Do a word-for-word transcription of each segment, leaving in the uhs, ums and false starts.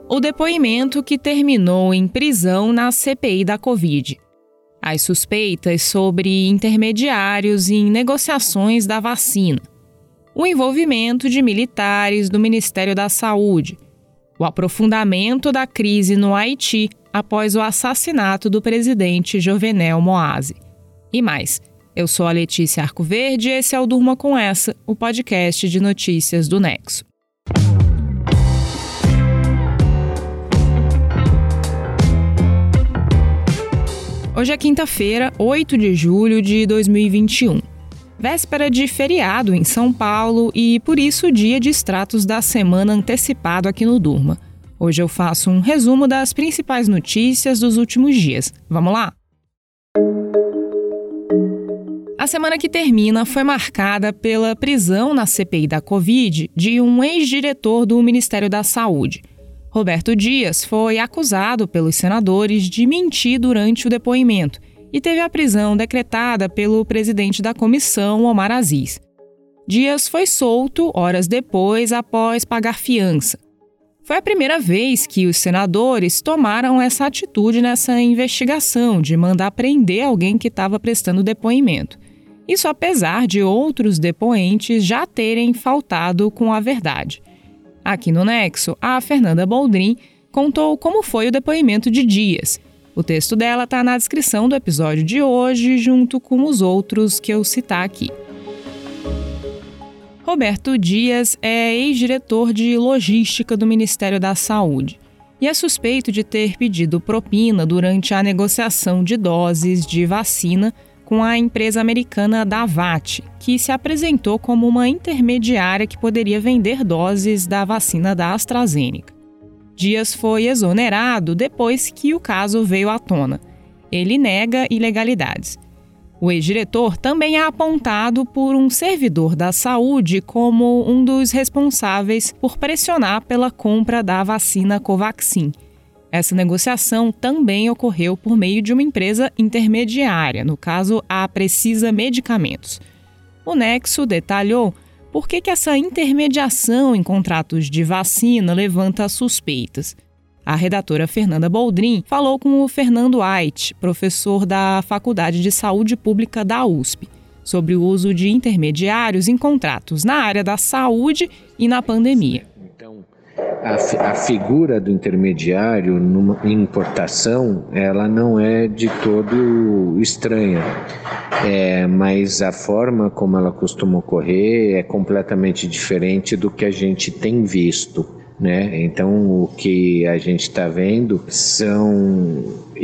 o depoimento que terminou em prisão na C P I da Covid. As suspeitas sobre intermediários em negociações da vacina, o envolvimento de militares do Ministério da Saúde, o aprofundamento da crise no Haiti após o assassinato do presidente Jovenel Moise. E mais. Eu sou a Letícia Arcoverde e esse é o Durma Com Essa, o podcast de notícias do Nexo. Hoje é quinta-feira, oito de julho de dois mil e vinte e um. Véspera de feriado em São Paulo e, por isso, dia de extratos da semana antecipado aqui no Durma. Hoje eu faço um resumo das principais notícias dos últimos dias. Vamos lá? A semana que termina foi marcada pela prisão na C P I da Covid de um ex-diretor do Ministério da Saúde. Roberto Dias foi acusado pelos senadores de mentir durante o depoimento e teve a prisão decretada pelo presidente da comissão, Omar Aziz. Dias foi solto horas depois, após pagar fiança. Foi a primeira vez que os senadores tomaram essa atitude nessa investigação de mandar prender alguém que estava prestando depoimento. Isso apesar de outros depoentes já terem faltado com a verdade. Aqui no Nexo, a Fernanda Boldrin contou como foi o depoimento de Dias. O texto dela está na descrição do episódio de hoje, junto com os outros que eu citar aqui. Roberto Dias é ex-diretor de logística do Ministério da Saúde e é suspeito de ter pedido propina durante a negociação de doses de vacina com a empresa americana Davat, que se apresentou como uma intermediária que poderia vender doses da vacina da AstraZeneca. Dias foi exonerado depois que o caso veio à tona. Ele nega ilegalidades. O ex-diretor também é apontado por um servidor da saúde como um dos responsáveis por pressionar pela compra da vacina Covaxin. Essa negociação também ocorreu por meio de uma empresa intermediária, no caso a Precisa Medicamentos. O Nexo detalhou por que que essa intermediação em contratos de vacina levanta suspeitas. A redatora Fernanda Boldrin falou com o Fernando Ait, professor da Faculdade de Saúde Pública da U S P, sobre o uso de intermediários em contratos na área da saúde e na pandemia. Então, a, fi- a figura do intermediário numa importação, ela não é de todo estranha, é, mas a forma como ela costuma ocorrer é completamente diferente do que a gente tem visto. Né? Então, o que a gente está vendo são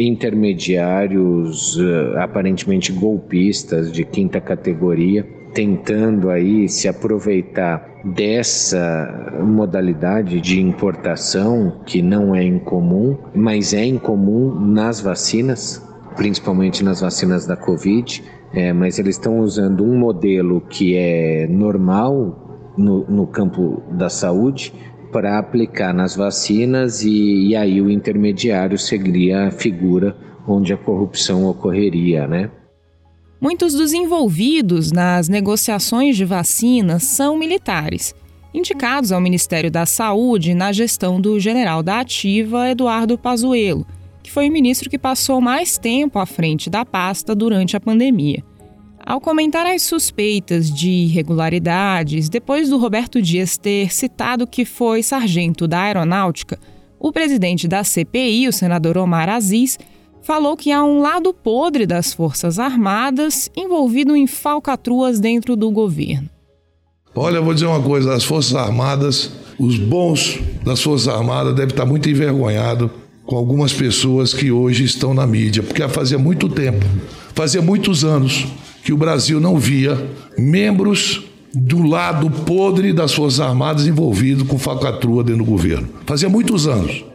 intermediários uh, aparentemente golpistas de quinta categoria, tentando aí se aproveitar dessa modalidade de importação que não é incomum, mas é incomum nas vacinas, principalmente nas vacinas da Covid, é, mas eles estão usando um modelo que é normal no, no campo da saúde, para aplicar nas vacinas e, e aí o intermediário seria a figura onde a corrupção ocorreria, né? Muitos dos envolvidos nas negociações de vacinas são militares, indicados ao Ministério da Saúde na gestão do general da Ativa, Eduardo Pazuello, que foi o ministro que passou mais tempo à frente da pasta durante a pandemia. Ao comentar as suspeitas de irregularidades, depois do Roberto Dias ter citado que foi sargento da Aeronáutica, o presidente da C P I, o senador Omar Aziz, falou que há um lado podre das Forças Armadas envolvido em falcatruas dentro do governo. Olha, eu vou dizer uma coisa, as Forças Armadas, os bons das Forças Armadas devem estar muito envergonhados com algumas pessoas que hoje estão na mídia, porque fazia muito tempo, fazia muitos anos que o Brasil não via membros do lado podre das Forças Armadas envolvidos com falcatrua dentro do governo. Fazia muitos anos.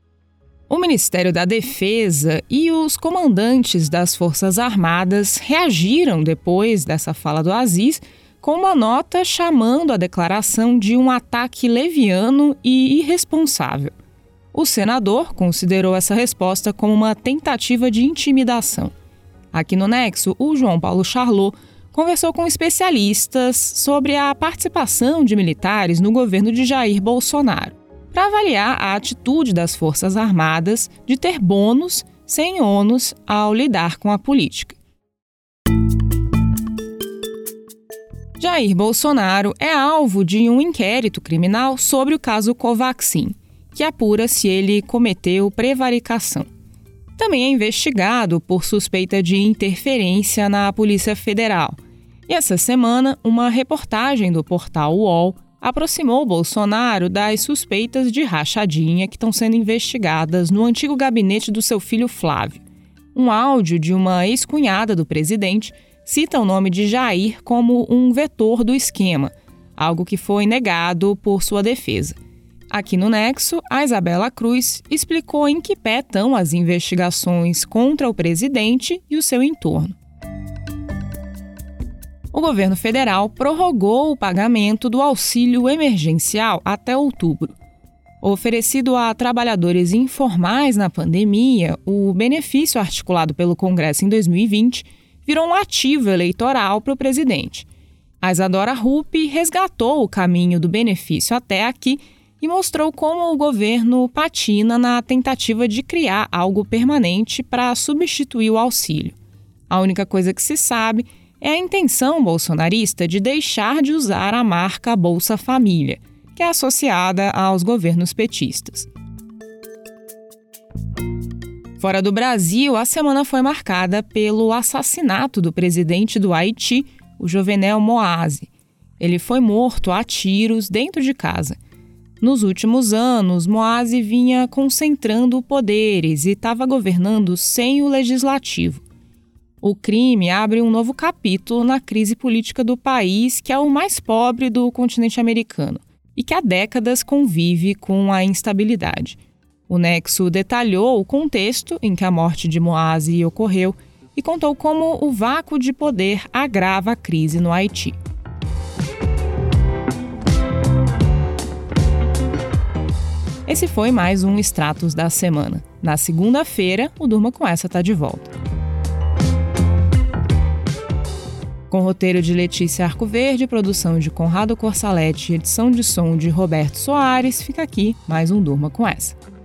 O Ministério da Defesa e os comandantes das Forças Armadas reagiram depois dessa fala do Aziz com uma nota chamando a declaração de um ataque leviano e irresponsável. O senador considerou essa resposta como uma tentativa de intimidação. Aqui no Nexo, o João Paulo Charlot conversou com especialistas sobre a participação de militares no governo de Jair Bolsonaro. para avaliar a atitude das Forças Armadas de ter bônus sem ônus ao lidar com a política. Jair Bolsonaro é alvo de um inquérito criminal sobre o caso Covaxin, que apura se ele cometeu prevaricação. Também é investigado por suspeita de interferência na Polícia Federal. E essa semana, uma reportagem do portal U O L aproximou Bolsonaro das suspeitas de rachadinha que estão sendo investigadas no antigo gabinete do seu filho Flávio. Um áudio de uma ex-cunhada do presidente cita o nome de Jair como um vetor do esquema, algo que foi negado por sua defesa. Aqui no Nexo, a Isabela Cruz explicou em que pé estão as investigações contra o presidente e o seu entorno. O governo federal prorrogou o pagamento do auxílio emergencial até outubro. Oferecido a trabalhadores informais na pandemia, o benefício articulado pelo Congresso em dois mil e vinte virou um ativo eleitoral para o presidente. A Isadora Rupp resgatou o caminho do benefício até aqui e mostrou como o governo patina na tentativa de criar algo permanente para substituir o auxílio. A única coisa que se sabe é a intenção bolsonarista de deixar de usar a marca Bolsa Família, que é associada aos governos petistas. Fora do Brasil, a semana foi marcada pelo assassinato do presidente do Haiti, o Jovenel Moise. Ele foi morto a tiros dentro de casa. Nos últimos anos, Moise vinha concentrando poderes e estava governando sem o legislativo. O crime abre um novo capítulo na crise política do país, que é o mais pobre do continente americano e que há décadas convive com a instabilidade. O Nexo detalhou o contexto em que a morte de Moise ocorreu e contou como o vácuo de poder agrava a crise no Haiti. Esse foi mais um Extratos da Semana. Na segunda-feira, o Durma Com Essa está de volta. Com roteiro de Letícia Arcoverde, produção de Conrado Corsalete e edição de som de Roberto Soares, fica aqui mais um Durma Com Essa.